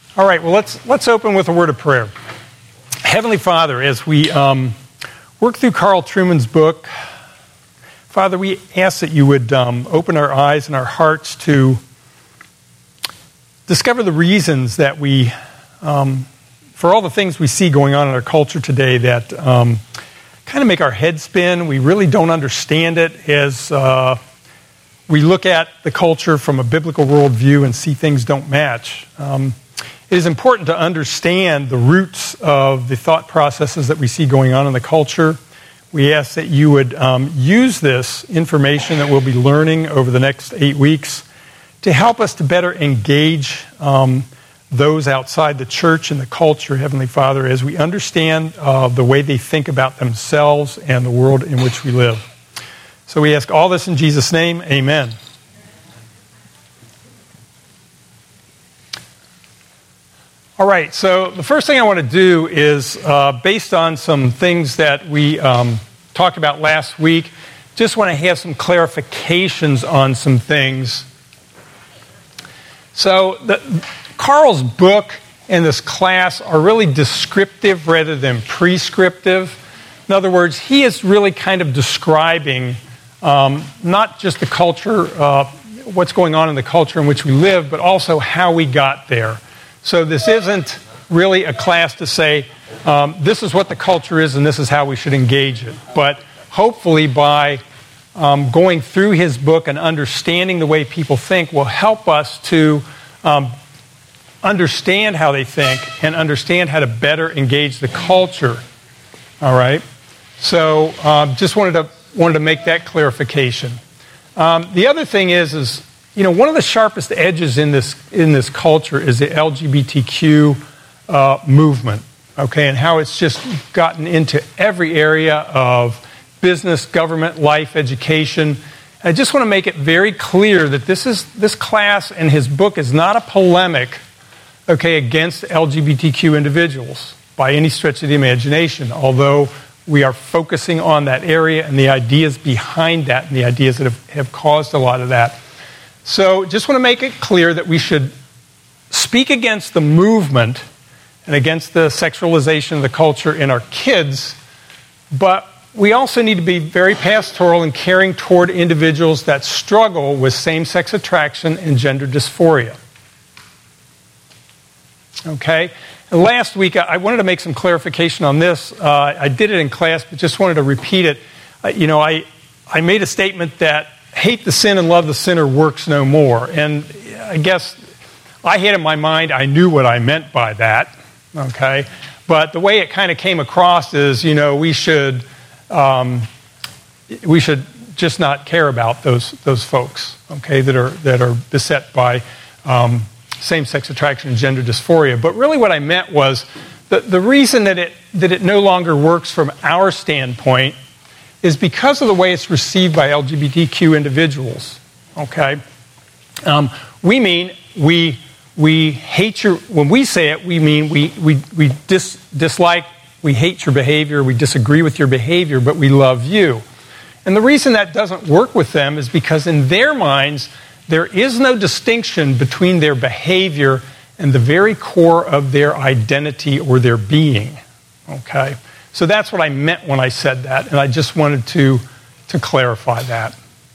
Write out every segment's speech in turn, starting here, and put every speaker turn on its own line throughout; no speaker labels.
All right, well, let's open with a word of prayer. Heavenly Father, as we work through Carl Trueman's book, Father, we ask that you would open our eyes and our hearts to discover the reasons that we, for all the things we see going on in our culture today that kind of make our head spin. We really don't understand it as we look at the culture from a biblical worldview and see things don't match. It is important to understand the roots of the thought processes that we see going on in the culture. We ask that you would use this information that we'll be learning over the next 8 weeks to help us to better engage those outside the church and the culture, Heavenly Father, as we understand the way they think about themselves and the world in which we live. So we ask all this in Jesus' name, amen. All right, so the first thing I want to do is, based on some things that we talked about last week, just want to have some clarifications on some things. So Carl's book and this class are really descriptive rather than prescriptive. In other words, he is really kind of describing not just the culture, what's going on in the culture in which we live, but also how we got there. So this isn't really a class to say, this is what the culture is and this is how we should engage it. But hopefully by going through his book and understanding the way people think will help us to understand how they think and understand how to better engage the culture. All right? So just wanted to make that clarification. The other thing is one of the sharpest edges in this culture is the LGBTQ movement, okay, and how it's just gotten into every area of business, government, life, education. I just want to make it very clear that this class and his book is not a polemic, okay, against LGBTQ individuals by any stretch of the imagination, although we are focusing on that area and the ideas behind that and the ideas that have caused a lot of that. So just want to make it clear that we should speak against the movement and against the sexualization of the culture in our kids, but we also need to be very pastoral and caring toward individuals that struggle with same-sex attraction and gender dysphoria. Okay? And last week, I wanted to make some clarification on this. I did it in class, but just wanted to repeat it. I made a statement that hate the sin and love the sinner works no more. And I guess I had in my mind, I knew what I meant by that, okay? But the way it kind of came across is, we should just not care about those folks, okay, that are beset by same-sex attraction and gender dysphoria. But really what I meant was the reason that it no longer works from our standpoint is because of the way it's received by LGBTQ individuals, okay? We hate your, when we say it, we mean we dislike, we hate your behavior, we disagree with your behavior, but we love you. And the reason that doesn't work with them is because in their minds, there is no distinction between their behavior and the very core of their identity or their being, okay? So that's what I meant when I said that, and I just wanted to clarify that.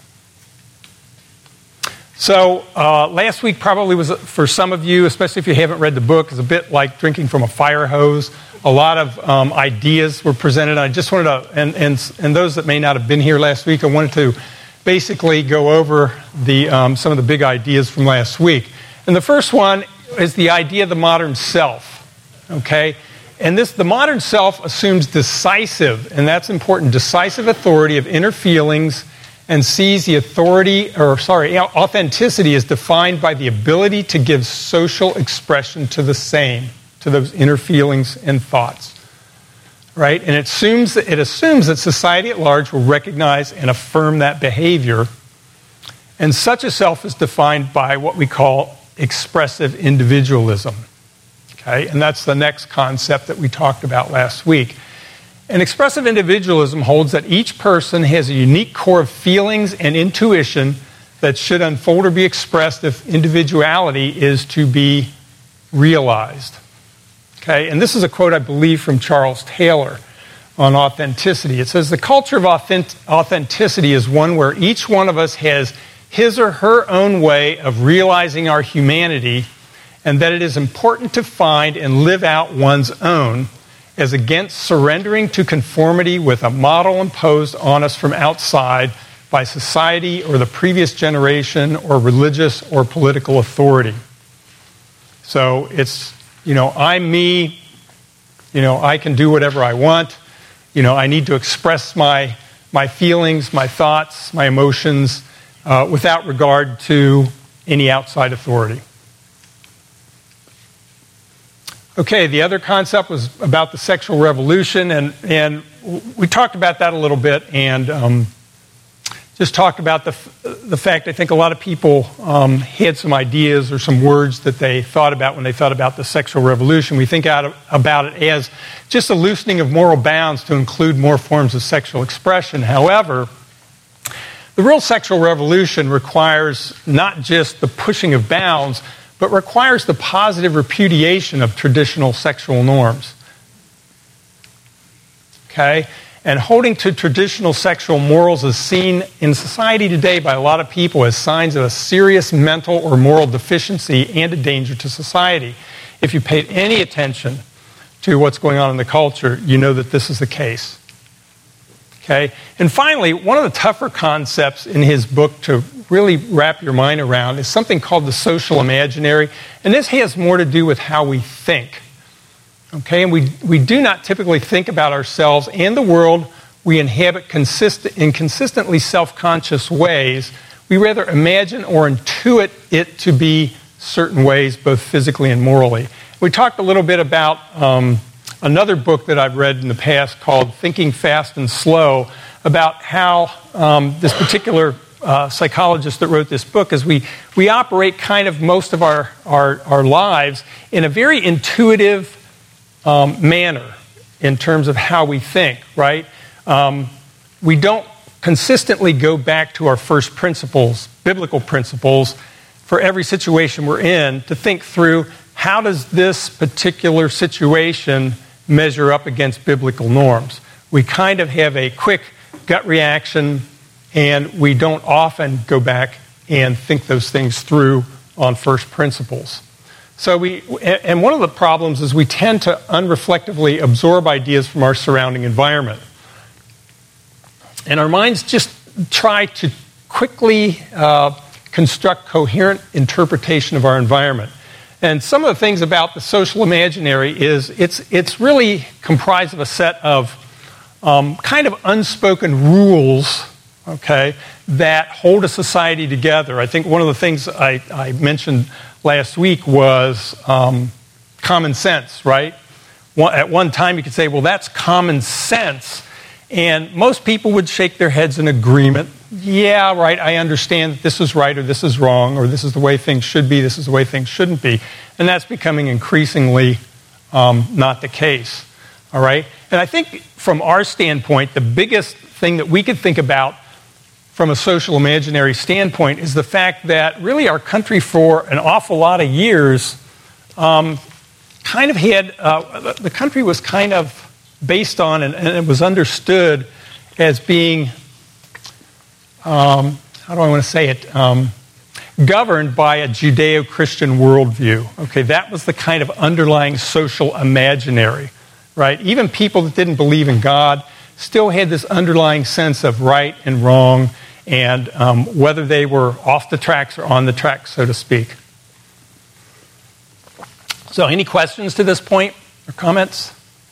So last week probably was, for some of you, especially if you haven't read the book, is a bit like drinking from a fire hose. A lot of ideas were presented. And I just wanted to, and those that may not have been here last week, I wanted to basically go over some of the big ideas from last week. And the first one is the idea of the modern self, okay? And the modern self assumes decisive, and that's important, decisive authority of inner feelings and sees the authenticity is defined by the ability to give social expression to those inner feelings and thoughts, right? And it assumes that society at large will recognize and affirm that behavior, and such a self is defined by what we call expressive individualism. Okay, and that's the next concept that we talked about last week. And expressive individualism holds that each person has a unique core of feelings and intuition that should unfold or be expressed if individuality is to be realized. Okay, and this is a quote, I believe, from Charles Taylor on authenticity. It says, "The culture of authenticity is one where each one of us has his or her own way of realizing our humanity, and that it is important to find and live out one's own, as against surrendering to conformity with a model imposed on us from outside by society or the previous generation or religious or political authority." So it's, I'm me, I can do whatever I want, I need to express my feelings, my thoughts, my emotions without regard to any outside authority. Okay, the other concept was about the sexual revolution, and we talked about that a little bit, and just talked about the fact I think a lot of people had some ideas or some words that they thought about when they thought about the sexual revolution. We think about it as just a loosening of moral bounds to include more forms of sexual expression. However, the real sexual revolution requires not just the pushing of bounds, but requires the positive repudiation of traditional sexual norms. Okay? And holding to traditional sexual morals is seen in society today by a lot of people as signs of a serious mental or moral deficiency and a danger to society. If you paid any attention to what's going on in the culture, you know that this is the case. Okay? And finally, one of the tougher concepts in his book to really wrap your mind around is something called the social imaginary, and this has more to do with how we think. Okay, and we do not typically think about ourselves and the world we inhabit in consistently self-conscious ways. We rather imagine or intuit it to be certain ways, both physically and morally. We talked a little bit about another book that I've read in the past called Thinking Fast and Slow, about how this particular psychologist that wrote this book is we operate kind of most of our lives in a very intuitive manner in terms of how we think, right? We don't consistently go back to our first principles, biblical principles, for every situation we're in to think through how does this particular situation measure up against biblical norms. We kind of have a quick gut reaction, and we don't often go back and think those things through on first principles. So and one of the problems is we tend to unreflectively absorb ideas from our surrounding environment. And our minds just try to quickly construct coherent interpretation of our environment. And some of the things about the social imaginary is it's really comprised of a set of kind of unspoken rules, okay, that hold a society together. I think one of the things I mentioned last week was common sense, right? At one time you could say, well, that's common sense. And most people would shake their heads in agreement. Yeah, right, I understand that this is right or this is wrong, or this is the way things should be, this is the way things shouldn't be. And that's becoming increasingly not the case, all right? And I think from our standpoint, the biggest thing that we could think about from a social imaginary standpoint is the fact that really our country for an awful lot of years kind of had, the country was kind of based on and it was understood as being, how do I want to say it, governed by a Judeo-Christian worldview. Okay, that was the kind of underlying social imaginary, right? Even people that didn't believe in God still had this underlying sense of right and wrong, and whether they were off the tracks or on the tracks, so to speak. So any questions to this point or comments?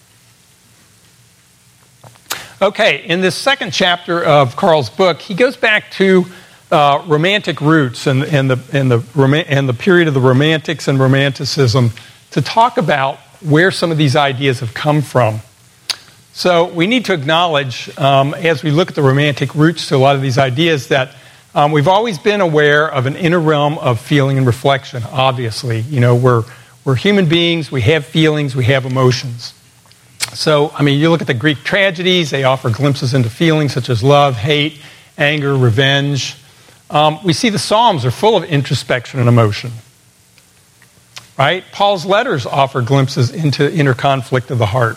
Okay, in this second chapter of Carl's book, he goes back to romantic roots and the period of the Romantics and Romanticism to talk about where some of these ideas have come from. So we need to acknowledge, as we look at the Romantic roots to a lot of these ideas, that we've always been aware of an inner realm of feeling and reflection, obviously. You know, we're human beings, we have feelings, we have emotions. So, I mean, you look at the Greek tragedies, they offer glimpses into feelings such as love, hate, anger, revenge. We see the Psalms are full of introspection and emotion. right? Paul's letters offer glimpses into inner conflict of the heart.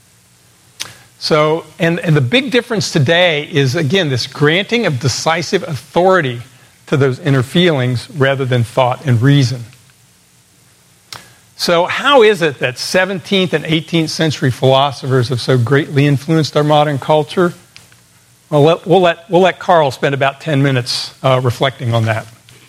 So, and the big difference today is, again, this granting of decisive authority to those inner feelings rather than thought and reason. So how is it that 17th and 18th century philosophers have so greatly influenced our modern culture? Well, we'll let Carl spend about 10 minutes reflecting on that.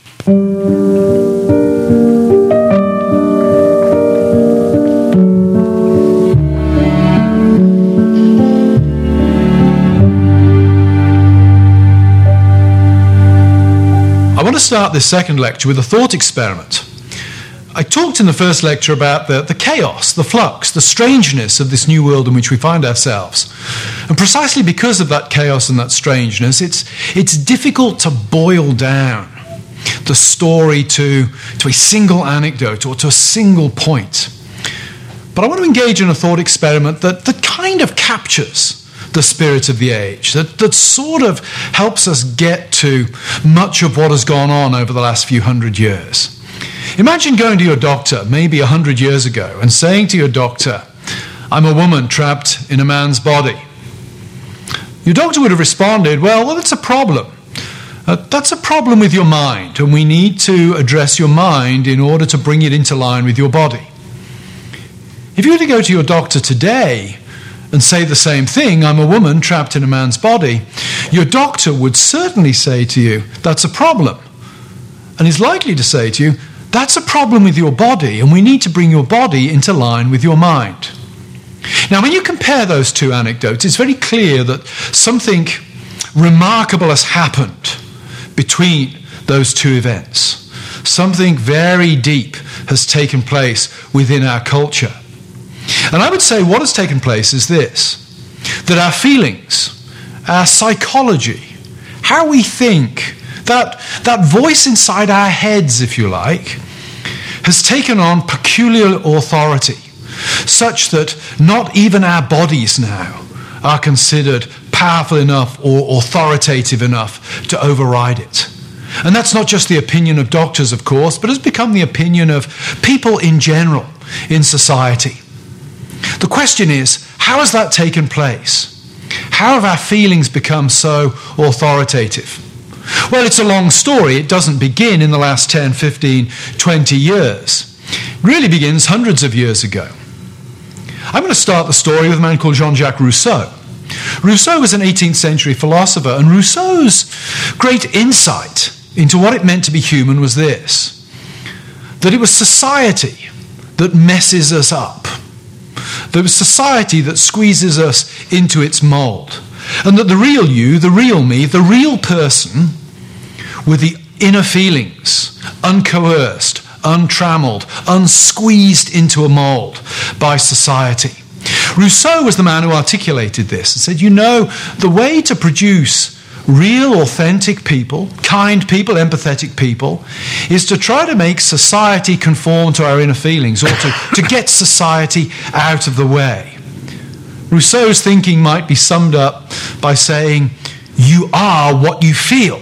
I want to start this second lecture with a thought experiment. I talked in the first lecture about the chaos, the flux, the strangeness of this new world in which we find ourselves. And precisely because of that chaos and that strangeness, it's difficult to boil down the story to a single anecdote or to a single point. But I want to engage in a thought experiment that kind of captures the spirit of the age, that sort of helps us get to much of what has gone on over the last few hundred years. Imagine going to your doctor maybe 100 years ago and saying to your doctor, "I'm a woman trapped in a man's body." Your doctor would have responded, well, that's a problem. That's a problem with your mind, and we need to address your mind in order to bring it into line with your body. If you were to go to your doctor today and say the same thing, "I'm a woman trapped in a man's body," your doctor would certainly say to you, "That's a problem." And is likely to say to you, "That's a problem with your body, and we need to bring your body into line with your mind." Now, when you compare those two anecdotes, it's very clear that something remarkable has happened between those two events. Something very deep has taken place within our culture. And I would say what has taken place is this, that our feelings, our psychology, how we think, that voice inside our heads, if you like, has taken on peculiar authority, such that not even our bodies now are considered powerful enough or authoritative enough to override it. And that's not just the opinion of doctors, of course, but has become the opinion of people in general in society. The question is, how has that taken place? How have our feelings become so authoritative? Well, it's a long story. It doesn't begin in the last 10, 15, 20 years. It really begins hundreds of years ago. I'm going to start the story with a man called Jean-Jacques Rousseau. Rousseau was an 18th century philosopher, and Rousseau's great insight into what it meant to be human was this, that it was society that messes us up. There was society that squeezes us into its mold. And that the real you, the real me, the real person with the inner feelings, uncoerced, untrammeled, unsqueezed into a mold by society. Rousseau was the man who articulated this and said, the way to produce real, authentic people, kind people, empathetic people, is to try to make society conform to our inner feelings, or to get society out of the way. Rousseau's thinking might be summed up by saying, you are what you feel.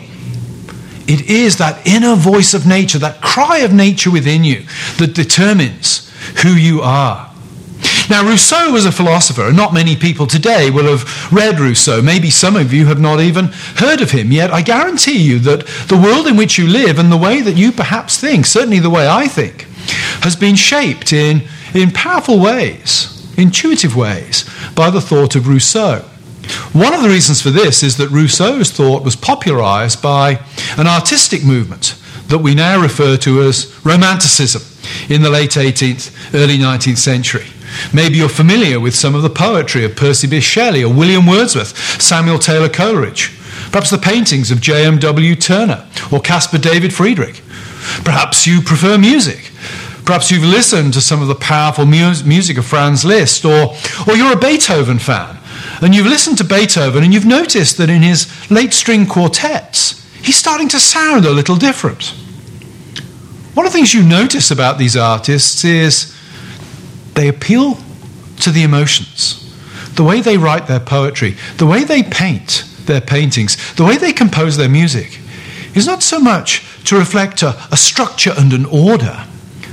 It is that inner voice of nature, that cry of nature within you, that determines who you are. Now, Rousseau was a philosopher, and not many people today will have read Rousseau. Maybe some of you have not even heard of him, yet I guarantee you that the world in which you live and the way that you perhaps think, certainly the way I think, has been shaped in powerful ways, intuitive ways, by the thought of Rousseau. One of the reasons for this is that Rousseau's thought was popularized by an artistic movement that we now refer to as Romanticism in the late 18th, early 19th century. Maybe you're familiar with some of the poetry of Percy Bysshe Shelley or William Wordsworth, Samuel Taylor Coleridge, perhaps the paintings of J.M.W. Turner or Caspar David Friedrich. Perhaps you prefer music. Perhaps you've listened to some of the powerful music of Franz Liszt, or you're a Beethoven fan, and you've listened to Beethoven and you've noticed that in his late string quartets, he's starting to sound a little different. One of the things you notice about these artists is they appeal to the emotions. The way they write their poetry, the way they paint their paintings, the way they compose their music is not so much to reflect a structure and an order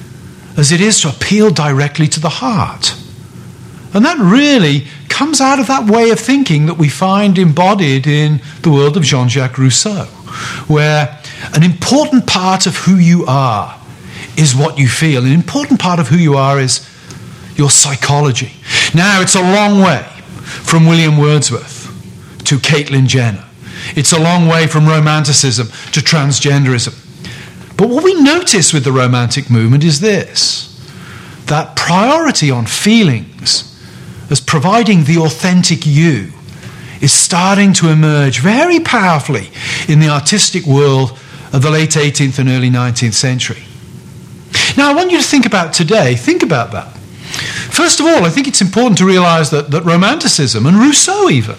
as it is to appeal directly to the heart. And that really comes out of that way of thinking that we find embodied in the world of Jean-Jacques Rousseau, where an important part of who you are is what you feel. An important part of who you are is your psychology. Now, it's a long way from William Wordsworth to Caitlyn Jenner. It's a long way from Romanticism to transgenderism. But what we notice with the Romantic movement is this, that priority on feelings as providing the authentic you is starting to emerge very powerfully in the artistic world of the late 18th and early 19th century. Now, I want you to think about today. Think about that. First of all, I think it's important to realize that Romanticism, and Rousseau even,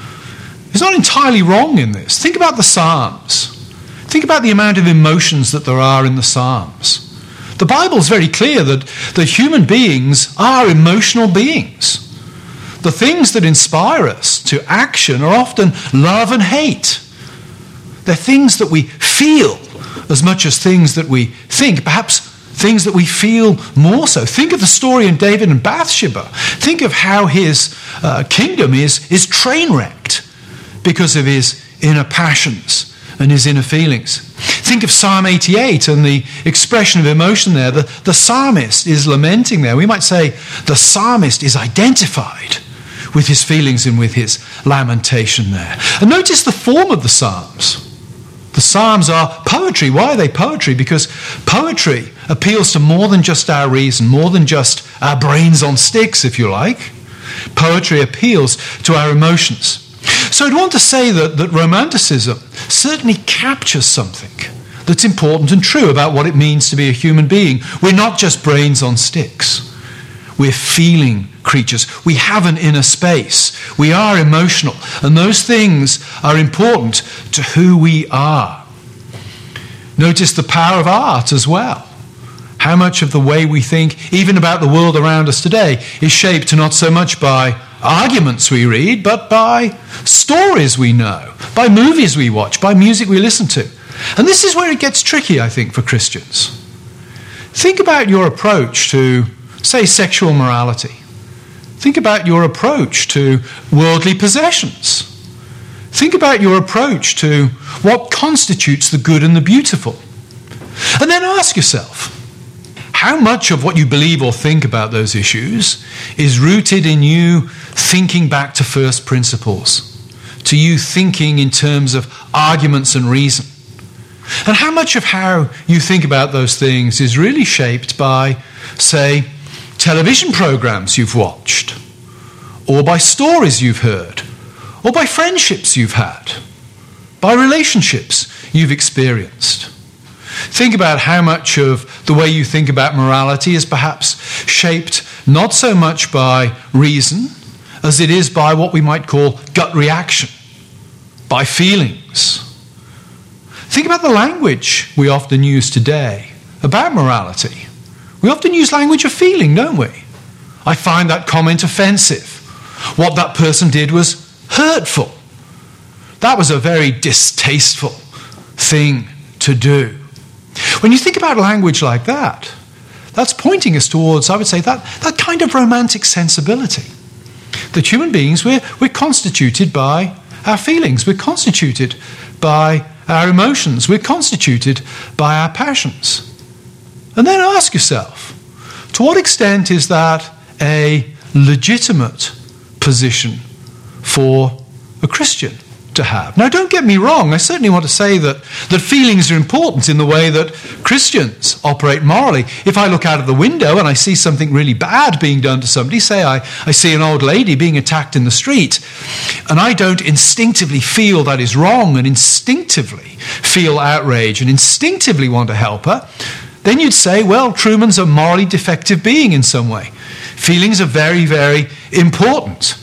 is not entirely wrong in this. Think about the Psalms. Think about the amount of emotions that there are in the Psalms. The Bible is very clear that human beings are emotional beings. The things that inspire us to action are often love and hate. They're things that we feel as much as things that we think, perhaps things that we feel more so. Think of the story in David and Bathsheba. Think of how his kingdom is train-wrecked because of his inner passions and his inner feelings. Think of Psalm 88 and the expression of emotion there. The psalmist is lamenting there. We might say the psalmist is identified with his feelings and with his lamentation there. And notice the form of the Psalms. The Psalms are poetry. Why are they poetry? Because poetry appeals to more than just our reason, more than just our brains on sticks, if you like. Poetry appeals to our emotions. So I'd want to say that Romanticism certainly captures something that's important and true about what it means to be a human being. We're not just brains on sticks. We're feeling creatures. We have an inner space. We are emotional. And those things are important to who we are. Notice the power of art as well. How much of the way we think, even about the world around us today, is shaped not so much by arguments we read, but by stories we know, by movies we watch, by music we listen to. And this is where it gets tricky, I think, for Christians. Think about your approach to, say, sexual morality. Think about your approach to worldly possessions. Think about your approach to what constitutes the good and the beautiful. And then ask yourself, how much of what you believe or think about those issues is rooted in you thinking back to first principles, to you thinking in terms of arguments and reason? And how much of how you think about those things is really shaped by, say, television programs you've watched, or by stories you've heard, or by friendships you've had, by relationships you've experienced? Think about how much of the way you think about morality is perhaps shaped not so much by reason as it is by what we might call gut reaction, by feelings. Think about the language we often use today about morality. We often use language of feeling, don't we? I find that comment offensive. What that person did was hurtful. That was a very distasteful thing to do. When you think about language like that, that's pointing us towards, I would say, that kind of romantic sensibility. That human beings, we're constituted by our feelings. We're constituted by our emotions. We're constituted by our passions. And then ask yourself, to what extent is that a legitimate position for a Christian to have? Now, don't get me wrong. I certainly want to say that feelings are important in the way that Christians operate morally. If I look out of the window and I see something really bad being done to somebody, say I see an old lady being attacked in the street, and I don't instinctively feel that is wrong and instinctively feel outrage and instinctively want to help her, then you'd say, well, Truman's a morally defective being in some way. Feelings are very, very important.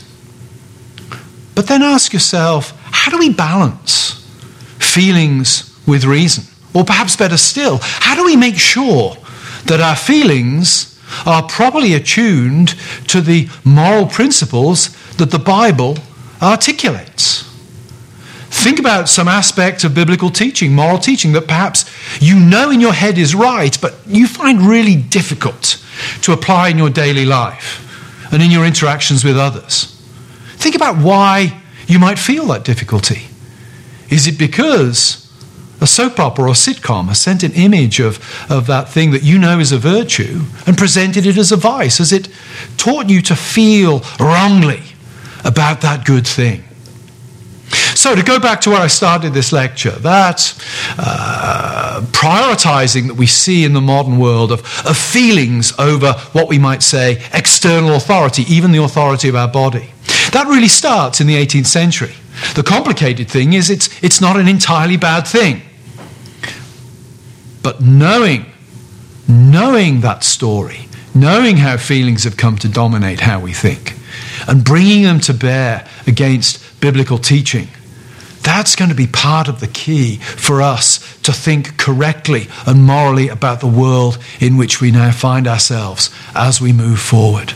But then ask yourself, how do we balance feelings with reason? Or perhaps better still, how do we make sure that our feelings are properly attuned to the moral principles that the Bible articulates? Think about some aspect of biblical teaching, moral teaching, that perhaps you know in your head is right, but you find really difficult to apply in your daily life and in your interactions with others. Think about why you might feel that difficulty. Is it because a soap opera or a sitcom has sent an image of that thing that you know is a virtue and presented it as a vice? Has it taught you to feel wrongly about that good thing? So to go back to where I started this lecture, that prioritizing that we see in the modern world of feelings over what we might say external authority, even the authority of our body, that really starts in the 18th century. The complicated thing is it's not an entirely bad thing. But knowing that story, knowing how feelings have come to dominate how we think, and bringing them to bear against biblical teaching, that's going to be part of the key for us to think correctly and morally about the world in which we now find ourselves as we move forward.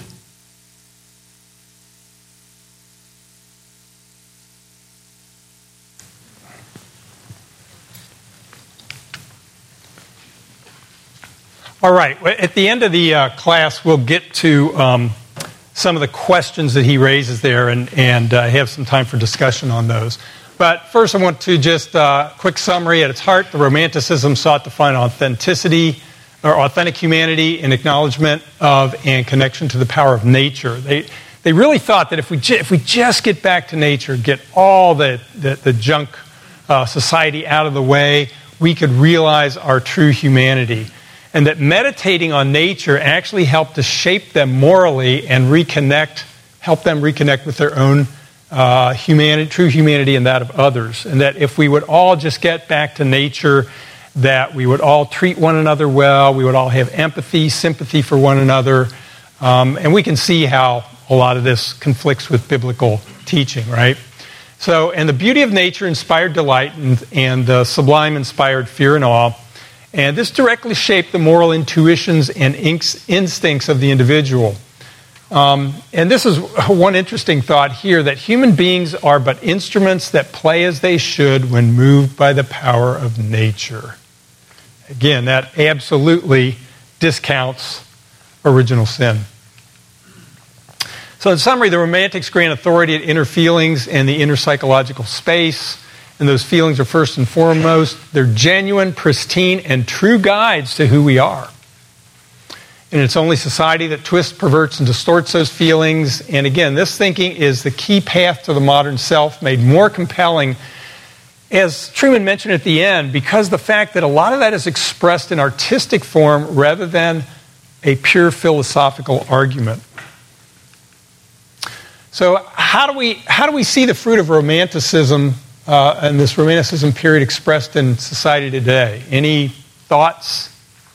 All right. At the end of the class, we'll get to some of the questions that he raises there and have some time for discussion on those. But first, I want to just quick summary. At its heart, the Romanticism sought to find authenticity or authentic humanity in acknowledgement of and connection to the power of nature. They really thought that if we just get back to nature, get all the junk society out of the way, we could realize our true humanity. And that meditating on nature actually helped to shape them morally and help them reconnect with their own true humanity and that of others. And that if we would all just get back to nature, that we would all treat one another well, we would all have empathy, sympathy for one another. And we can see how a lot of this conflicts with biblical teaching, right? So, and the beauty of nature inspired delight, and the sublime inspired fear and awe. And this directly shaped the moral intuitions and instincts of the individual. And this is one interesting thought here, that human beings are but instruments that play as they should when moved by the power of nature. Again, that absolutely discounts original sin. So in summary, the Romantics grant authority to inner feelings and the inner psychological space. And those feelings are first and foremost, they're genuine, pristine, and true guides to who we are. And it's only society that twists, perverts, and distorts those feelings. And again, this thinking is the key path to the modern self, made more compelling, as Truman mentioned at the end, because the fact that a lot of that is expressed in artistic form rather than a pure philosophical argument. So how do we see the fruit of Romanticism and this Romanticism period expressed in society today? Any thoughts?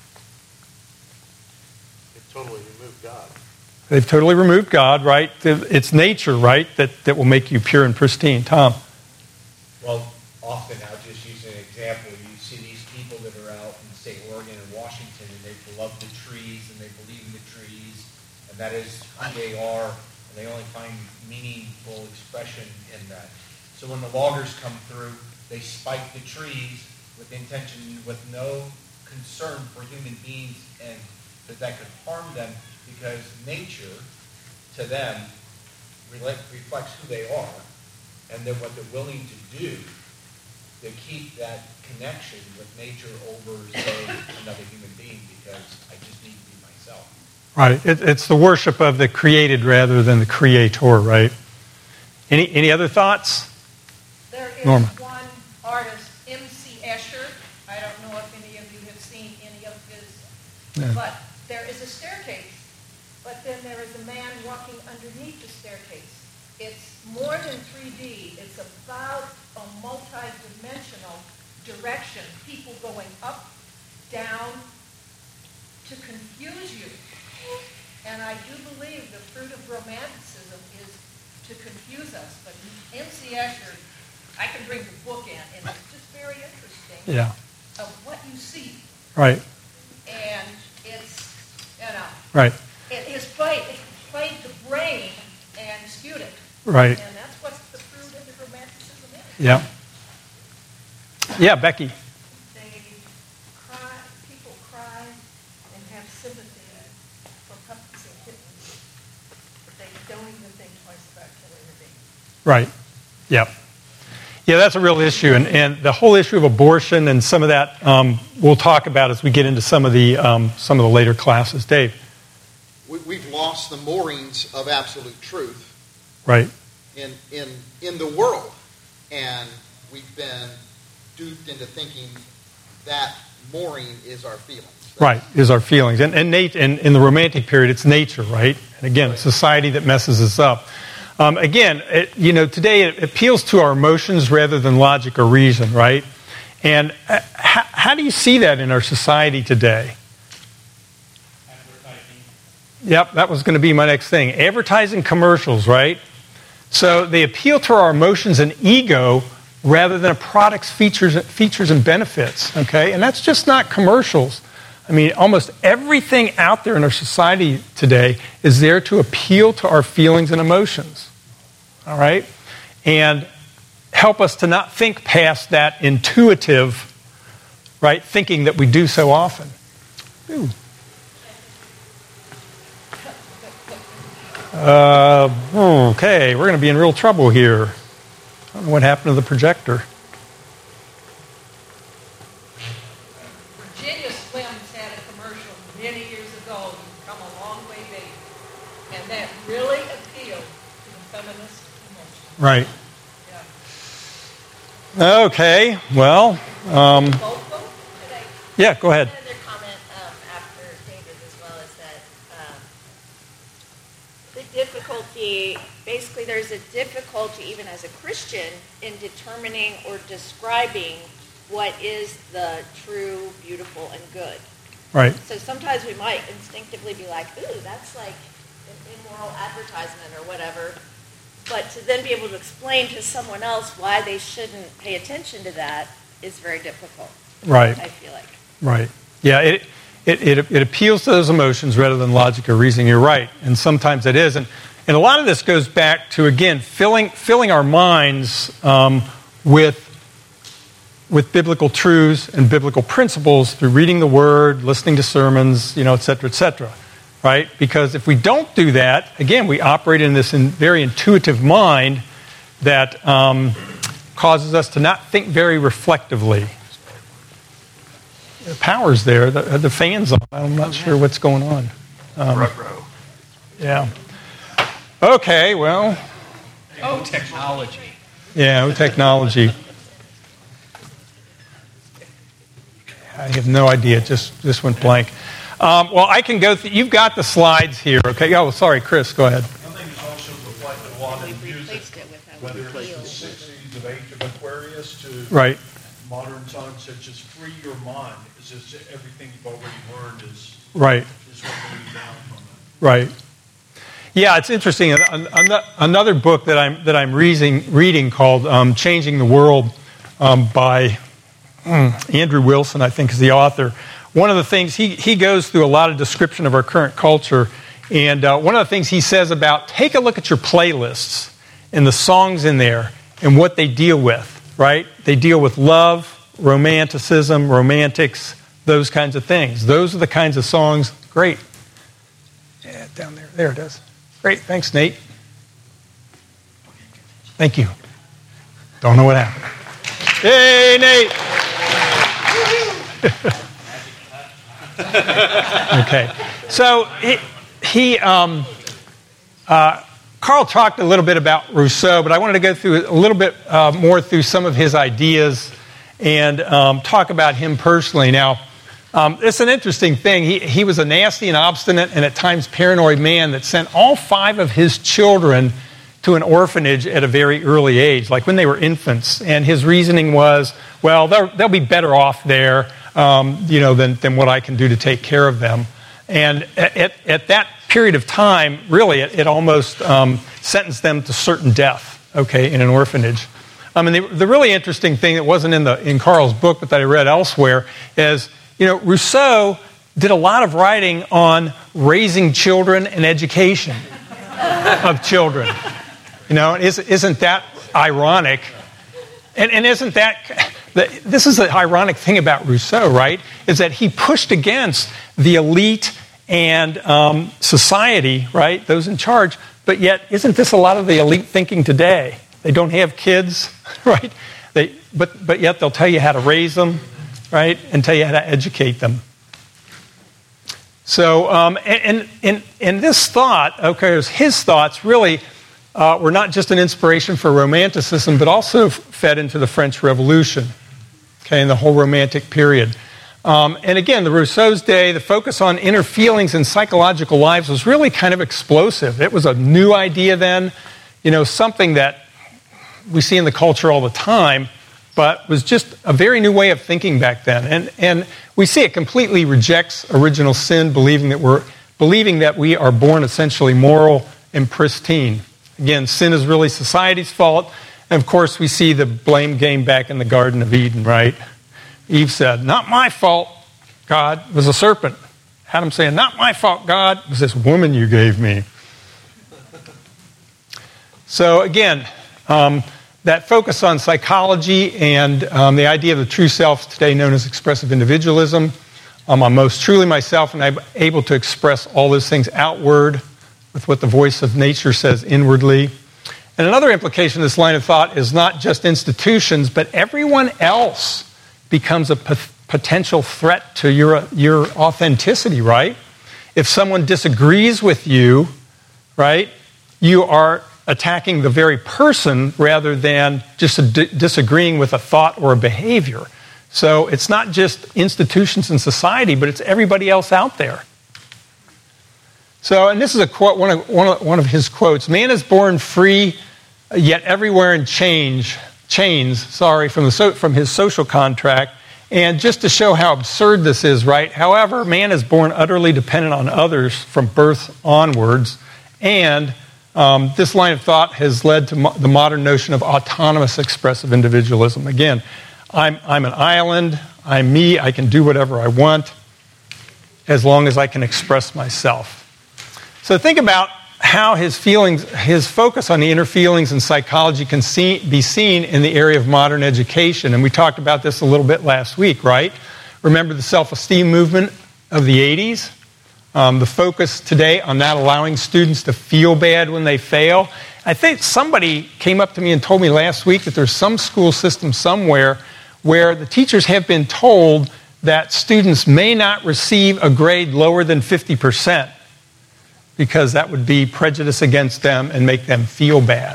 They've totally removed God.
They've totally removed God, right? It's nature, right, that will make you pure and pristine. Tom?
Well, often I'll just use an example. You see these people that are out in, say, Oregon and Washington, and they love the trees, and they believe in the trees, and that is who they are, and they only find meaningful expression in that. So when the loggers come through, they spike the trees with no concern for human beings and that could harm them, because nature, to them, reflects who they are, and then what they're willing to do to keep that connection with nature over, say, another human being, because I just need to be myself.
Right. It's the worship of the created rather than the creator, right? Any other thoughts?
There is
Norma.
one artist, M.C. Escher. I don't know if any of you have seen any of his, but there is a staircase, but then there is a man walking underneath the staircase. It's more than 3D. It's about a multi-dimensional direction, people going up, down, to confuse you. And I do believe the fruit of Romanticism is to confuse us. But M.C. Escher, I can bring the book in, and it's just very interesting of what you see.
Right.
And it's,
right.
It's played the brain and skewed it.
Right.
And that's what the fruit of the Romanticism is.
Yeah. Yeah, Becky.
People cry and have sympathy for puppies and kittens, but they don't even think twice about killing a baby.
Right. Yep. Yeah, that's a real issue, and the whole issue of abortion and some of that we'll talk about as we get into some of the later classes. Dave.
We've lost the moorings of absolute truth.
Right.
In the world, and we've been duped into thinking that mooring is our feelings.
Right, is our feelings. And in the Romantic period, it's nature, right? And again, society that messes us up. Today it appeals to our emotions rather than logic or reason, right? And how do you see that in our society today? Advertising. Yep, that was going to be my next thing. Advertising, commercials, right? So they appeal to our emotions and ego rather than a product's features and benefits, okay? And that's just not commercials. I mean, almost everything out there in our society today is there to appeal to our feelings and emotions, all right? And help us to not think past that intuitive, right, thinking that we do so often. Ooh. Okay, we're going to be in real trouble here. I don't know what happened to the projector.
Virginia Slims had a commercial many years ago, You've Come a Long Way, Baby. And that really appealed to the feminist emotion.
Right.
Yeah.
Okay, well,
Both of them today.
yeah, go ahead.
Another comment after David as well is that the difficulty, basically there's a difficulty even as a Christian in determining or describing what is the true, beautiful, and good.
Right.
So sometimes we might instinctively be like, ooh, that's like an immoral advertisement or whatever. But to then be able to explain to someone else why they shouldn't pay attention to that is very difficult.
Right.
I feel like.
Right. Yeah, it appeals to those emotions rather than logic or reasoning. You're right. And sometimes it is. And a lot of this goes back to, again, filling our minds with biblical truths and biblical principles through reading the Word, listening to sermons, et cetera, right? Because if we don't do that, again, we operate in this very intuitive mind that causes us to not think very reflectively. The power's there, the fan's on. I'm not sure what's going on. Yeah. Okay, well.
Technology.
Yeah, technology. I have no idea. It just went blank. Well, I can go through. You've got the slides here. Okay. Oh, sorry, Chris. Go ahead.
I think it's also reflected a lot in music, whether it's the 60s of Age of Aquarius to
Right.
modern songs such as "Free Your Mind." It's just everything you've already learned is
Right.
what moves down from it.
Right. Yeah, it's interesting. Another book that I'm reading called "Changing the World" by Andrew Wilson, I think, is the author. One of the things he goes through a lot of description of our current culture, and one of the things he says about take a look at your playlists and the songs in there and what they deal with. Right? They deal with love, romanticism, romantics, those kinds of things. Those are the kinds of songs. Great. Yeah, down there. There it is. Great. Thanks, Nate. Thank you. Don't know what happened. Hey, Nate. Okay. So Carl talked a little bit about Rousseau, but I wanted to go through a little bit more through some of his ideas and talk about him personally. Now, it's an interesting thing. He was a nasty and obstinate and at times paranoid man that sent all 5 of his children to an orphanage at a very early age, like when they were infants. And his reasoning was, well, they'll be better off there, than what I can do to take care of them. And at that period of time, really, it almost sentenced them to certain death, okay, in an orphanage. And the really interesting thing that wasn't in Carl's book, but that I read elsewhere, is, Rousseau did a lot of writing on raising children and education of children. Isn't that ironic? And isn't that This is the ironic thing about Rousseau, right? Is that he pushed against the elite and society, right? Those in charge. But yet, isn't this a lot of the elite thinking today? They don't have kids, right? But yet they'll tell you how to raise them, right? And tell you how to educate them. So, and this thought, his thoughts really were not just an inspiration for Romanticism, but also fed into the French Revolution, and the whole Romantic period. And again, the Rousseau's day, the focus on inner feelings and psychological lives was really kind of explosive. It was a new idea then, something that we see in the culture all the time, but was just a very new way of thinking back then. And we see it completely rejects original sin, believing that we are born essentially moral and pristine. Again, sin is really society's fault. And of course, we see the blame game back in the Garden of Eden, right? Eve said, "Not my fault, God." It was a serpent. Adam saying, "Not my fault, God. It was this woman you gave me." So again, that focus on psychology and the idea of the true self today known as expressive individualism. I'm most truly myself, and I'm able to express all those things outward with what the voice of nature says inwardly. And another implication of this line of thought is not just institutions, but everyone else becomes a potential threat to your authenticity, right? If someone disagrees with you, right, you are attacking the very person rather than just disagreeing with a thought or a behavior. So it's not just institutions in society, but it's everybody else out there. So, and this is a quote, one of his quotes: "Man is born free, yet everywhere in chains, from his social contract." And just to show how absurd this is, right? However, man is born utterly dependent on others from birth onwards, and this line of thought has led to the modern notion of autonomous expressive individualism. Again, I'm an island, I'm me, I can do whatever I want as long as I can express myself. So think about how his focus on the inner feelings and psychology can be seen in the area of modern education. And we talked about this a little bit last week, right? Remember the self-esteem movement of the 80s? The focus today on not allowing students to feel bad when they fail. I think somebody came up to me and told me last week that there's some school system somewhere where the teachers have been told that students may not receive a grade lower than 50%. Because that would be prejudice against them and make them feel bad.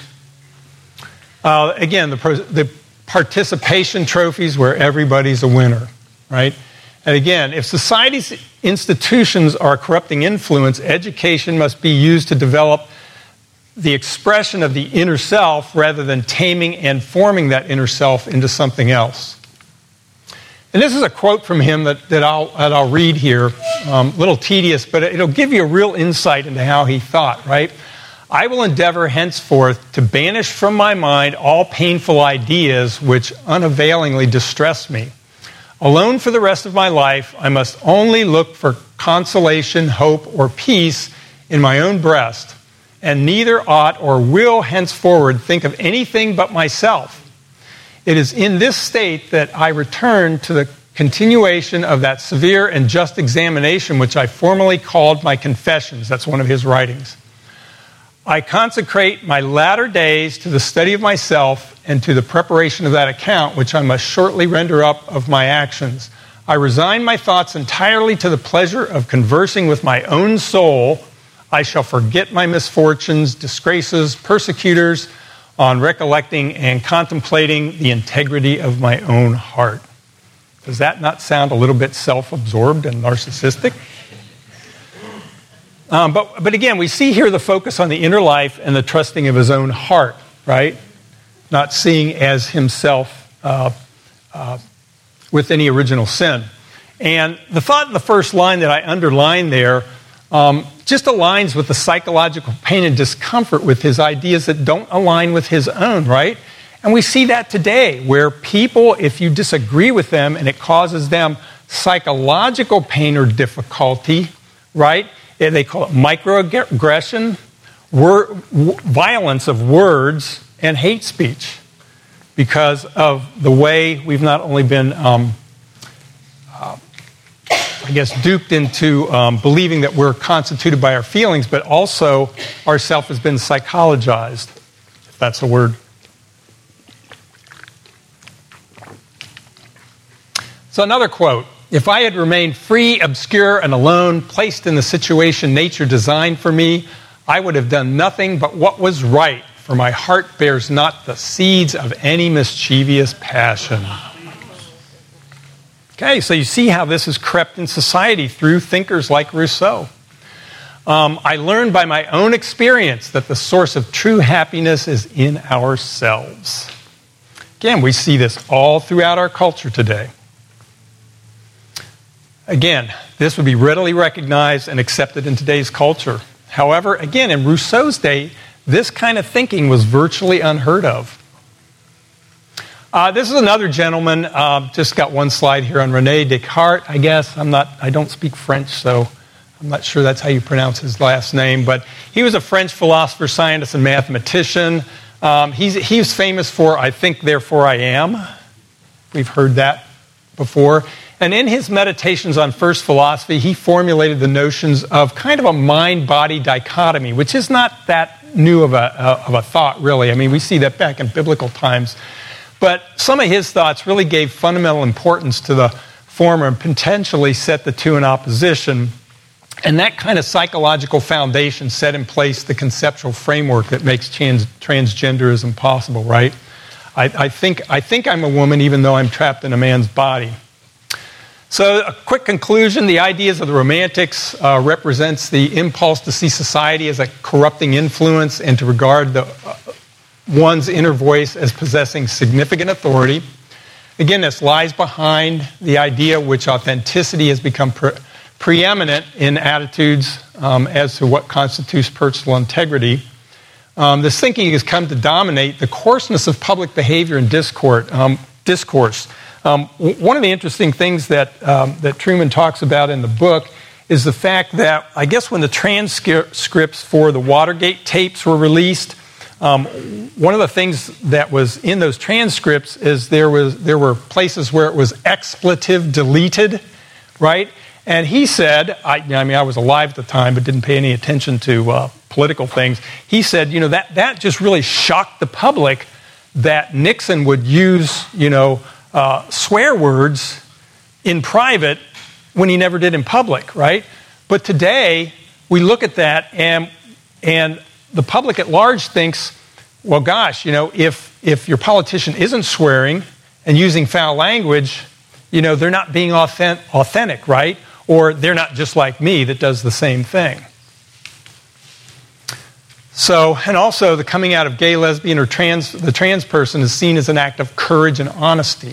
Again, the participation trophies where everybody's a winner, right? And again, if society's institutions are corrupting influence, education must be used to develop the expression of the inner self rather than taming and forming that inner self into something else. And this is a quote from him that I'll read here. A little tedious, but it'll give you a real insight into how he thought, right? "I will endeavor henceforth to banish from my mind all painful ideas which unavailingly distress me. Alone for the rest of my life, I must only look for consolation, hope, or peace in my own breast, and neither ought or will henceforward think of anything but myself. It is in this state that I return to the continuation of that severe and just examination which I formerly called my Confessions." That's one of his writings. "I consecrate my latter days to the study of myself and to the preparation of that account which I must shortly render up of my actions. I resign my thoughts entirely to the pleasure of conversing with my own soul. I shall forget my misfortunes, disgraces, persecutors, on recollecting and contemplating the integrity of my own heart." Does that not sound a little bit self-absorbed and narcissistic? But again, we see here the focus on the inner life and the trusting of his own heart, right? Not seeing as himself with any original sin. And the thought in the first line that I underlined there just aligns with the psychological pain and discomfort with his ideas that don't align with his own, right? And we see that today, where people, if you disagree with them and it causes them psychological pain or difficulty, right? They call it microaggression, violence of words, and hate speech. because of the way we've not only been, duped into believing that we're constituted by our feelings, but also our self has been psychologized, if that's a word. So another quote, "If I had remained free, obscure, and alone, placed in the situation nature designed for me, I would have done nothing but what was right, for my heart bears not the seeds of any mischievous passion." Okay, so you see how this has crept in society through thinkers like Rousseau. "I learned by my own experience that the source of true happiness is in ourselves." Again, we see this all throughout our culture today. Again, this would be readily recognized and accepted in today's culture. However, again, in Rousseau's day, this kind of thinking was virtually unheard of. This is another gentleman, just got one slide here on René Descartes, I guess. I don't speak French, so I'm not sure that's how you pronounce his last name, but he was a French philosopher, scientist, and mathematician. He's famous for, I think, therefore I am. We've heard that before. And in his meditations on first philosophy, he formulated the notions of kind of a mind-body dichotomy, which is not that new of a thought, really. I mean, we see that back in biblical times. But some of his thoughts really gave fundamental importance to the former and potentially set the two in opposition. And that kind of psychological foundation set in place the conceptual framework that makes transgenderism possible, right? I think I'm a woman even though I'm trapped in a man's body. So a quick conclusion, the ideas of the Romantics represents the impulse to see society as a corrupting influence and to regard one's inner voice as possessing significant authority. Again, this lies behind the idea which authenticity has become preeminent in attitudes as to what constitutes personal integrity. This thinking has come to dominate the coarseness of public behavior and discourse. One of the interesting things that Truman talks about in the book is the fact that, I guess when the transcripts for the Watergate tapes were released, one of the things that was in those transcripts is there were places where it was expletive deleted, right? And he said, I was alive at the time but didn't pay any attention to political things. He said, that just really shocked the public that Nixon would use, swear words in private when he never did in public, right? But today, we look at that and the public at large thinks, well, gosh, if your politician isn't swearing and using foul language, they're not being authentic, right? Or they're not just like me that does the same thing. So, and also the coming out of gay, lesbian, or the trans person is seen as an act of courage and honesty.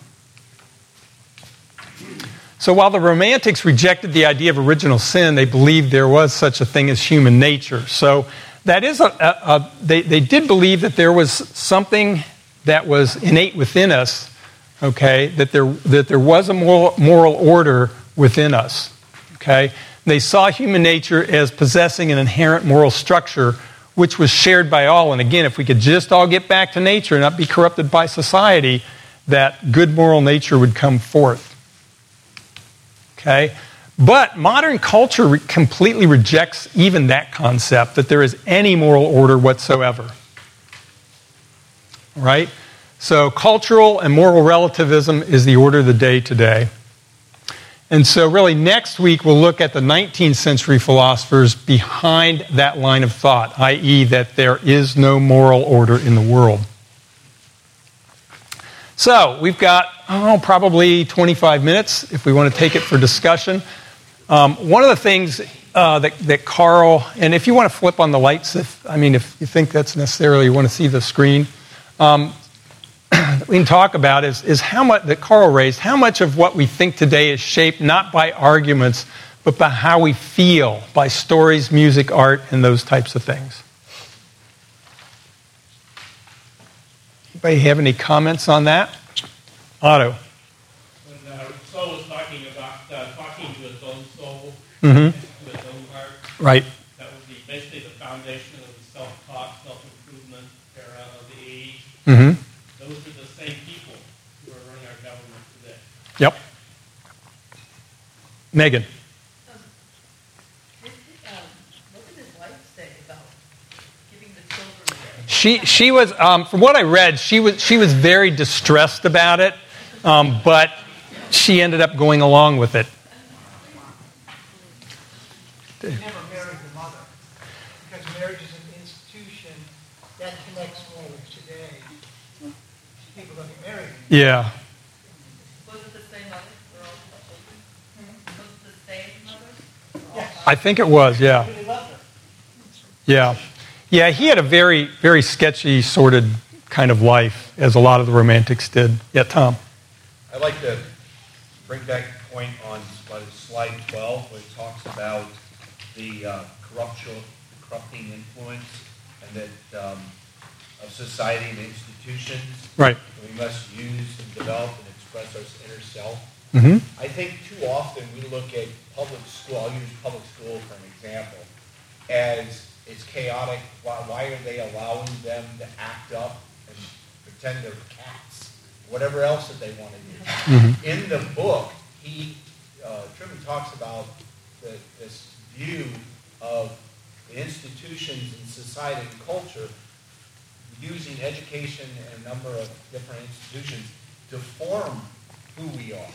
So while the Romantics rejected the idea of original sin, they believed there was such a thing as human nature. So that is they did believe that there was something that was innate within us, okay, that there was a moral order within us, okay? They saw human nature as possessing an inherent moral structure which was shared by all. And again, if we could just all get back to nature and not be corrupted by society, that good moral nature would come forth. Okay? But modern culture completely rejects even that concept, that there is any moral order whatsoever. Right? So cultural and moral relativism is the order of the day today. And so really next week we'll look at the 19th century philosophers behind that line of thought, i.e. that there is no moral order in the world. So we've got, probably 25 minutes if we want to take it for discussion. One of the things that Carl, and if you want to flip on the lights, if you think that's necessarily, you want to see the screen, we can talk about is how much, that Carl raised, how much of what we think today is shaped not by arguments, but by how we feel, by stories, music, art, and those types of things. Anybody have any comments on that? Otto.
When Rousseau was talking about talking to his own soul,
Mm-hmm.
to his own heart,
Right.
that would be basically the foundation of the self-talk, self-improvement era of the age.
Mm-hmm.
Those are
Megan.
What did his wife say about giving the children away?
She was, from what I read, she was very distressed about it, but she ended up going along with it.
He never married the mother, because marriage is an institution that connects families today. People don't get married.
Yeah.
Was it the same mother for all the children? Was it the same mother?
Yes.
I think it was, yeah.
He really loved her.
Yeah. Yeah, he had a very, very sketchy, sordid kind of life, as a lot of the romantics did. Yeah, Tom.
I'd like to bring back a point on slide 12, where it talks about the corrupting influence and that of society and institutions.
Right.
We must use and develop and express our inner self.
Mm-hmm.
I think too often we look at public school, I'll use public school for an example, as it's chaotic. Why are they allowing them to act up and pretend they're cats? Whatever else that they want to do.
Mm-hmm.
In the book, Truman talks about this view of the institutions in society and culture using education and a number of different institutions to form who we are.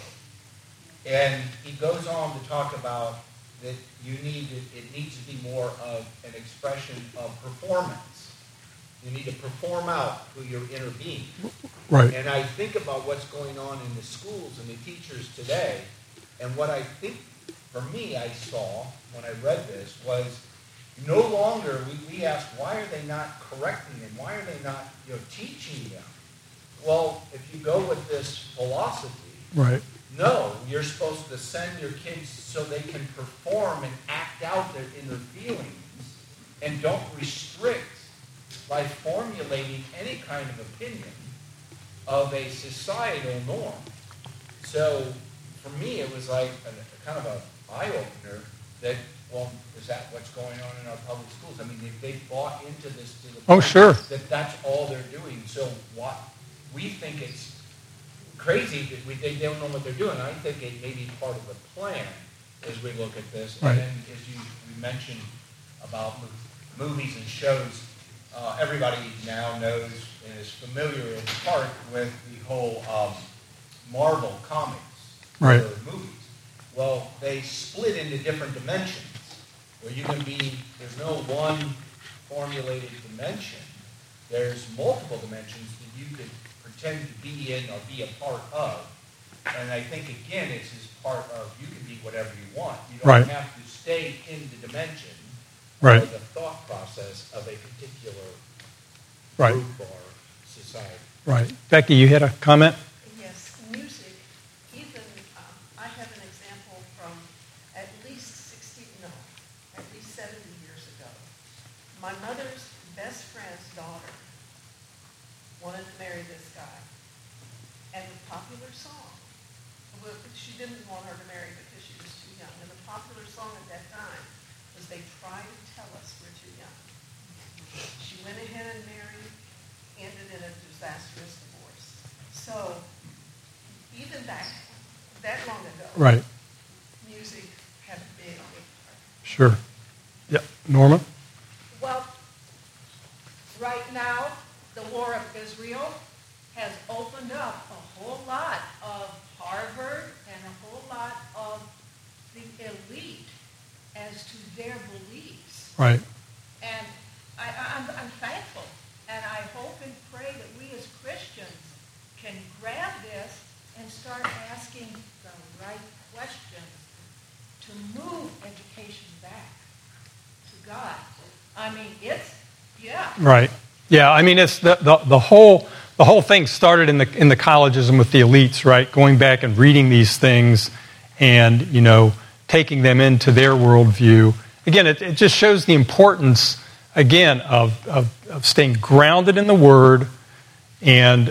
And he goes on to talk about that it needs to be more of an expression of performance. You need to perform out who your inner being.
Right.
And I think about what's going on in the schools and the teachers today, and what I think, for me, I saw when I read this was no longer, we asked, why are they not correcting them? Why are they not teaching them? Well, if you go with this philosophy,
Right.
no, you're supposed to send your kids so they can perform and act out their inner feelings, and don't restrict by formulating any kind of opinion of a societal norm. So for me, it was like a kind of an eye-opener that, well, is that what's going on in our public schools? I mean, they bought into this to the point
sure.
that that's all they're doing. So what we think it's crazy that they don't know what they're doing. I think it may be part of the plan as we look at this.
Right.
And then as you mentioned about movies and shows, everybody now knows and is familiar in part with the whole Marvel comics
Right.
or movies. Well, they split into different dimensions where you can be, there's no one formulated dimension. There's multiple dimensions that you could pretend to be in or be a part of. And I think, again, it's as part of, you can be whatever you want. You don't
Right.
have to stay in the dimension
Right.
or the thought process of a particular
Right.
group or society.
Right. Becky, you had a comment?
Yes, music, even, I have an example from at least 70 years ago. My mother's best friend's daughter wanted to marry this guy. And the popular song, well, she didn't want her to marry because she was too young. And the popular song at that time was "They Try to Tell Us We're Too Young." She went ahead and married, ended in a disastrous divorce. So even back that long ago,
Right.
music had a big part.
Sure. Yeah. Norma?
Well, right now, the war of Israel has opened up a whole lot of Harvard and a whole lot of the elite as to their beliefs.
Right.
And I'm thankful, and I hope and pray that we as Christians can grab this and start asking the right questions to move education back to God. I mean,
Right. Yeah. I mean, it's the whole thing started in the colleges and with the elites, right? Going back and reading these things, and taking them into their worldview. Again, it just shows the importance, again, of staying grounded in the Word and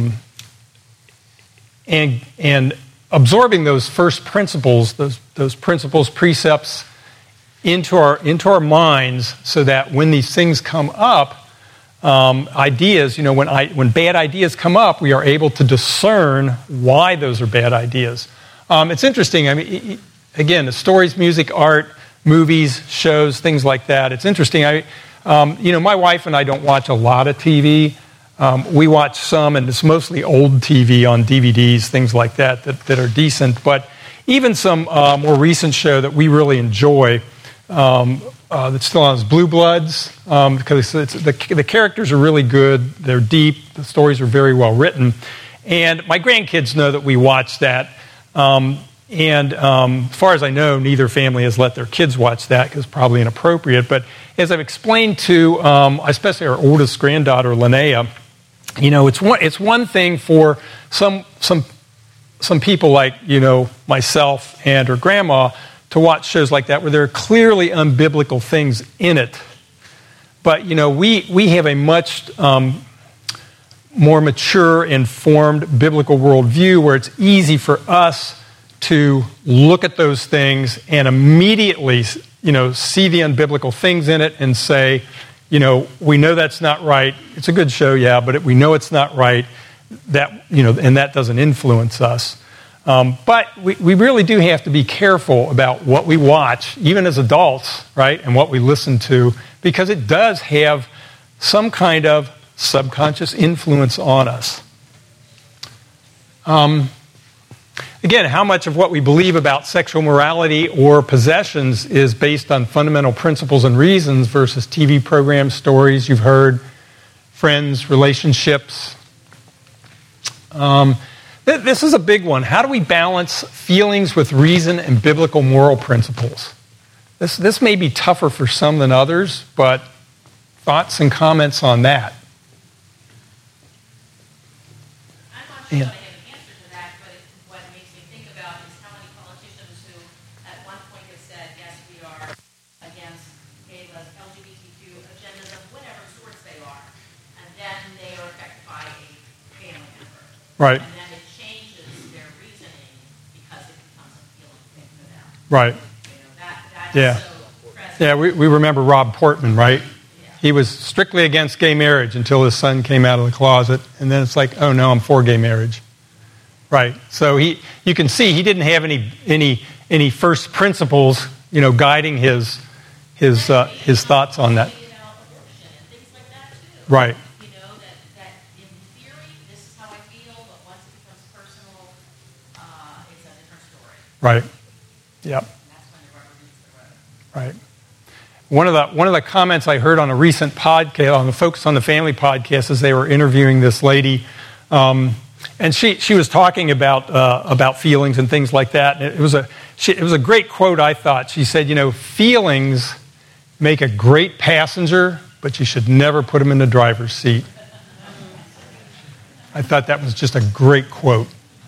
absorbing those first principles, those principles, precepts into our minds, so that when these things come up, ideas, when bad ideas come up, we are able to discern why those are bad ideas. It's interesting. I mean, again, the stories, music, art, movies, shows, things like that. It's interesting. My wife and I don't watch a lot of TV. We watch some, and it's mostly old TV on DVDs, things like that are decent. But even some more recent show that we really enjoy that's still on is Blue Bloods, because the characters are really good. They're deep. The stories are very well written. And my grandkids know that we watch that. As far as I know, neither family has let their kids watch that because it's probably inappropriate. But as I've explained to, especially our oldest granddaughter, Linnea, it's one thing for some people like, myself and her grandma to watch shows like that where there are clearly unbiblical things in it. But, we have a much more mature, informed biblical worldview where it's easy for us to look at those things and immediately, see the unbiblical things in it and say, we know that's not right. It's a good show, yeah, but we know it's not right. That, and that doesn't influence us. But we really do have to be careful about what we watch, even as adults, right, and what we listen to, because it does have some kind of subconscious influence on us. Again, how much of what we believe about sexual morality or possessions is based on fundamental principles and reasons versus TV programs, stories you've heard, friends, relationships? This is a big one. How do we balance feelings with reason and biblical moral principles? This may be tougher for some than others, but thoughts and comments on that?
I'm not sure that I have an answer to that, but what it makes me think about is how many politicians who at one point have said, yes, we are against gay, LGBTQ agendas of whatever sorts they are, and then they are affected by a family member.
Right.
And then it changes their reasoning because it becomes a feeling thing for them.
Right.
That's so present.
Yeah, we remember Rob Portman, right? He was strictly against gay marriage until his son came out of the closet, and then it's like, oh no, I'm for gay marriage. Right. So you can see he didn't have any first principles, guiding his thoughts on that. Right.
That in theory, this is how I feel, but once it becomes personal, it's a different story.
Right. Yep.
And that's when the rubber meets the road.
Right. One of the comments I heard on a recent podcast, on the Focus on the Family podcast, as they were interviewing this lady, and she was talking about feelings and things like that. And it was a great quote, I thought. She said, feelings make a great passenger, but you should never put them in the driver's seat. I thought that was just a great quote.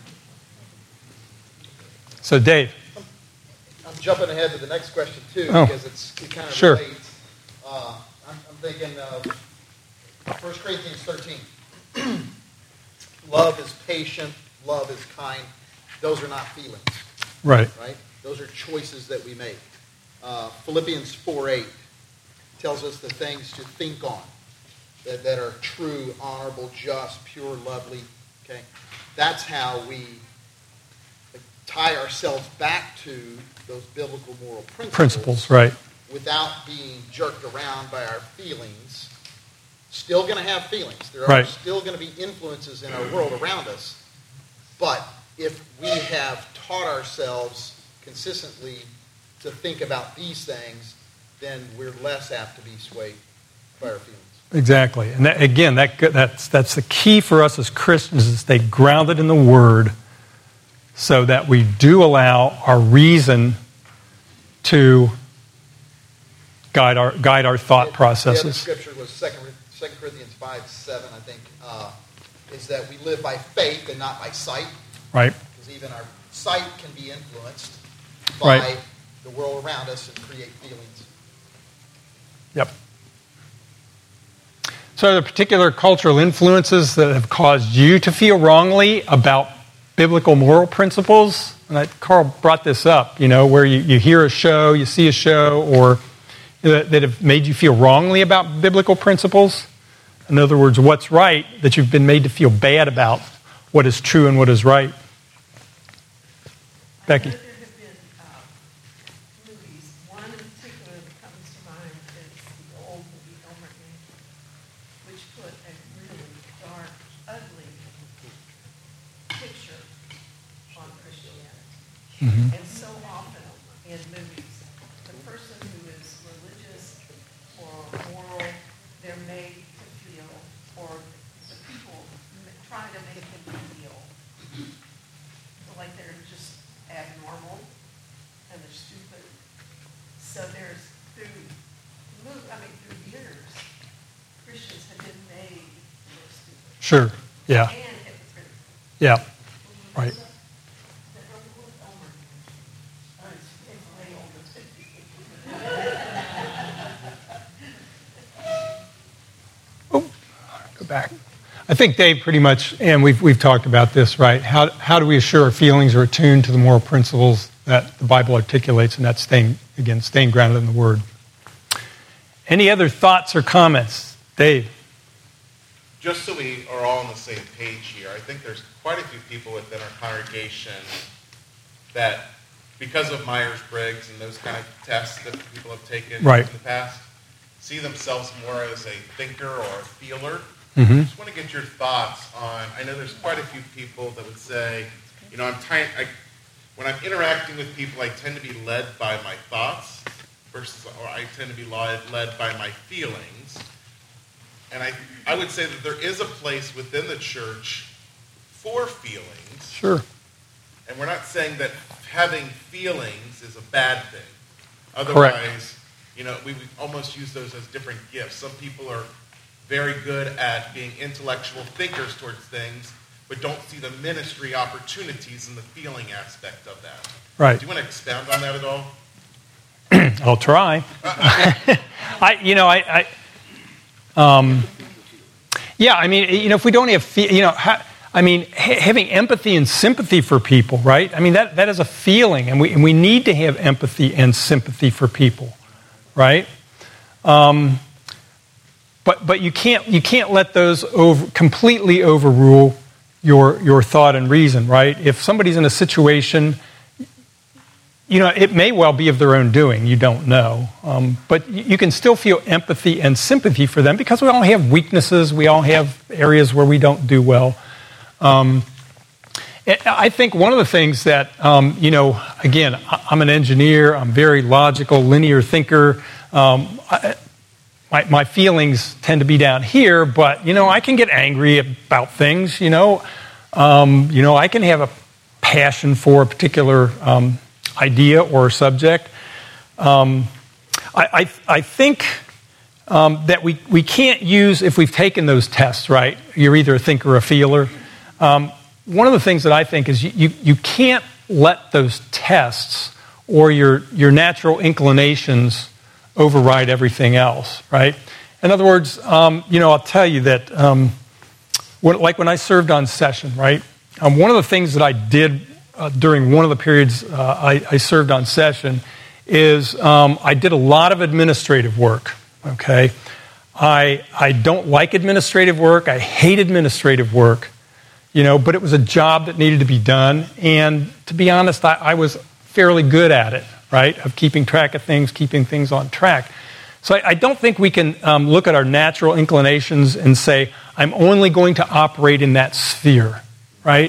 So, Dave.
I'm jumping ahead to the next question, too, because it kind of relates. I'm thinking of 1 Corinthians 13. Love is patient. Love is kind. Those are not feelings.
Right.
Right? Those are choices that we make. Philippians 4:8 tells us the things to think on that are true, honorable, just, pure, lovely. Okay? That's how we tie ourselves back to those biblical moral principles,
right?
Without being jerked around by our feelings. Still going to have feelings. There are
right.
still going to be influences in our world around us. But if we have taught ourselves consistently to think about these things, then we're less apt to be swayed by our feelings.
Exactly. And that's the key for us as Christians, is to stay grounded in the Word, so that we do allow our reason to guide our thought processes.
The other scripture was 2 Corinthians 5:7, I think, is that we live by faith and not by sight.
Right.
Because even our sight can be influenced by the world around us and create feelings.
Yep. So are there particular cultural influences that have caused you to feel wrongly about biblical moral principles? And Carl brought this up, where you hear a show, you see a show, or that have made you feel wrongly about biblical principles. In other words, what's right, that you've been made to feel bad about what is true and what is right. Becky.
There have been
Mm-hmm.
And so often in movies, the person who is religious or moral, they're made to feel, or the people trying to make them feel like they're just abnormal and they're stupid. So there's, through years, Christians have been made to look stupid.
Sure. Yeah.
And hypocritical.
Yeah. Right. Go back. I think Dave pretty much, and we've talked about this, right? How do we assure our feelings are attuned to the moral principles that the Bible articulates, and that's staying grounded in the Word. Any other thoughts or comments? Dave?
Just so we are all on the same page here, I think there's quite a few people within our congregation that, because of Myers-Briggs and those kind of tests that people have taken in the past, see themselves more as a thinker or a feeler.
Mm-hmm.
I just want to get your thoughts on, I know there's quite a few people that would say, when I'm interacting with people, I tend to be led by my thoughts or I tend to be led by my feelings. And I would say that there is a place within the church for feelings.
Sure.
And we're not saying that having feelings is a bad thing.
Otherwise,
we would almost use those as different gifts. Some people are very good at being intellectual thinkers towards things, but don't see the ministry opportunities in the feeling aspect of that.
Right.
Do you want to expound on that at all?
I'll try. If we don't have, having empathy and sympathy for people, right? I mean, that is a feeling, and we need to have empathy and sympathy for people, right? But you can't let those completely overrule your thought and reason, right? If somebody's in a situation, it may well be of their own doing. You don't know. But you can still feel empathy and sympathy for them because we all have weaknesses. We all have areas where we don't do well. I think one of the things that, again, I'm an engineer. I'm very logical, linear thinker. My feelings tend to be down here, but, I can get angry about things, I can have a passion for a particular idea or subject. I think that we can't use, if we've taken those tests, right, you're either a thinker or a feeler. One of the things that I think is you can't let those tests or your natural inclinations override everything else, right? In other words, I'll tell you that when I served on session, right, one of the things that I did during one of the periods I served on session is I did a lot of administrative work, okay? I don't like administrative work. I hate administrative work, but it was a job that needed to be done. And to be honest, I was fairly good at it, right, of keeping track of things, keeping things on track. So I don't think we can look at our natural inclinations and say, I'm only going to operate in that sphere, right?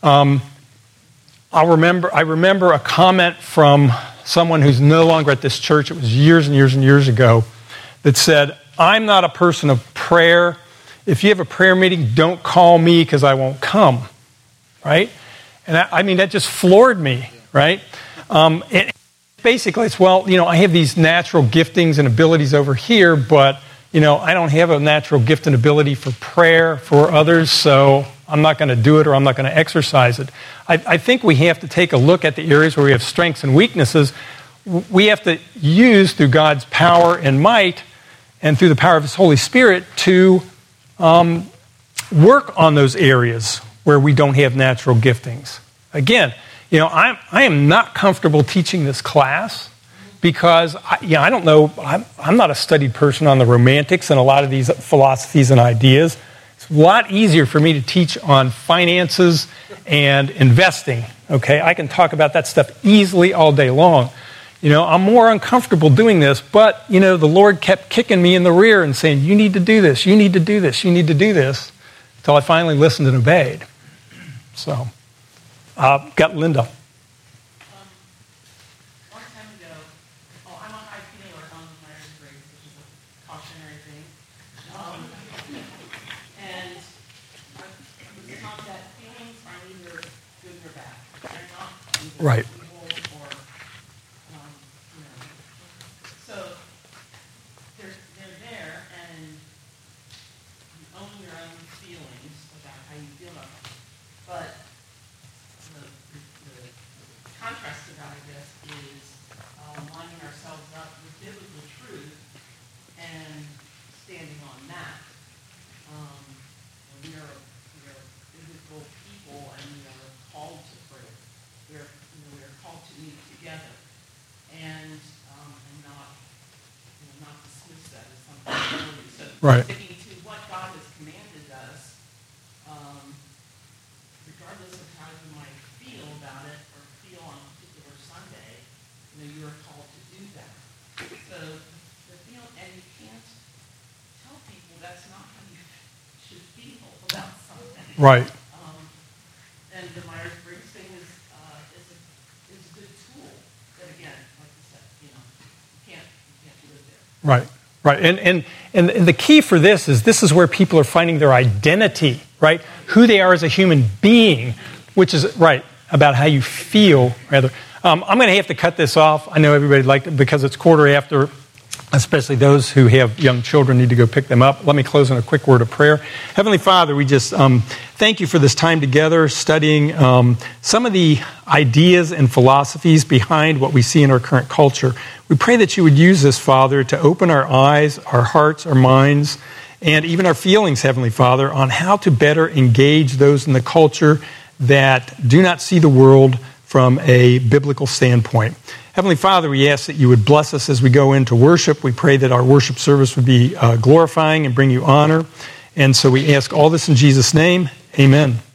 I remember a comment from someone who's no longer at this church. It was years and years and years ago that said, I'm not a person of prayer. If you have a prayer meeting, don't call me because I won't come, right? And that just floored me, right? Basically, it's, I have these natural giftings and abilities over here, but, I don't have a natural gift and ability for prayer for others, so I'm not going to do it or I'm not going to exercise it. I think we have to take a look at the areas where we have strengths and weaknesses. We have to use, through God's power and might and through the power of His Holy Spirit, to work on those areas where we don't have natural giftings. Again, I am not comfortable teaching this class because, I don't know, I'm not a studied person on the romantics and a lot of these philosophies and ideas. It's a lot easier for me to teach on finances and investing, okay? I can talk about that stuff easily all day long. I'm more uncomfortable doing this, but, the Lord kept kicking me in the rear and saying, you need to do this, you need to do this, you need to do this, until I finally listened and obeyed. So, got Linda.
watching or anything. And it's not that feelings are neither good nor bad. They're not either
Right.
evil or, So they're there, and you own your own feelings about how you feel about them. But the contrast to that, I guess, is lining ourselves up with biblical truth and standing on that. We are biblical people, and we are called to pray. We are called to meet together, and not dismiss that as something silly. So
Right.
sticking to what God has commanded us, regardless of how you might feel about it or feel on a particular Sunday, you are called to do that. So and you can't tell people that's not how you should feel about something.
Right.
And the Myers-Briggs thing is a good tool. But again, like you said, you can't live there.
Right. Right. And the key for this is where people are finding their identity, right? Who they are as a human being, which is, right, about how you feel, rather. I'm going to have to cut this off. I know everybody liked it because it's 1:15, especially those who have young children need to go pick them up. Let me close in a quick word of prayer. Heavenly Father, we just thank you for this time together studying some of the ideas and philosophies behind what we see in our current culture. We pray that you would use this, Father, to open our eyes, our hearts, our minds, and even our feelings, Heavenly Father, on how to better engage those in the culture that do not see the world from a biblical standpoint. Heavenly Father, we ask that you would bless us as we go into worship. We pray that our worship service would be glorifying and bring you honor. And so we ask all this in Jesus' name. Amen.